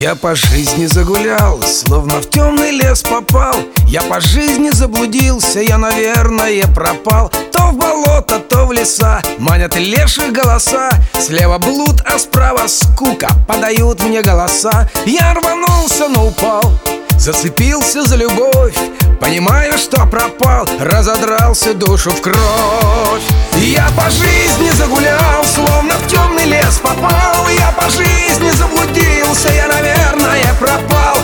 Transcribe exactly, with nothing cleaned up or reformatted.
Я по жизни загулял, словно в темный лес попал. Я по жизни заблудился, я, наверное, пропал. То в болото, то в леса манят лешие голоса. Слева блуд, а справа скука, подают мне голоса. Я рванулся, но упал, зацепился за любовь. Понимаю, что пропал, разодрался душу в кровь. Я по жизни загулял, словно в темный лес попал. Я по жизни заблудился, я, наверное, пропал.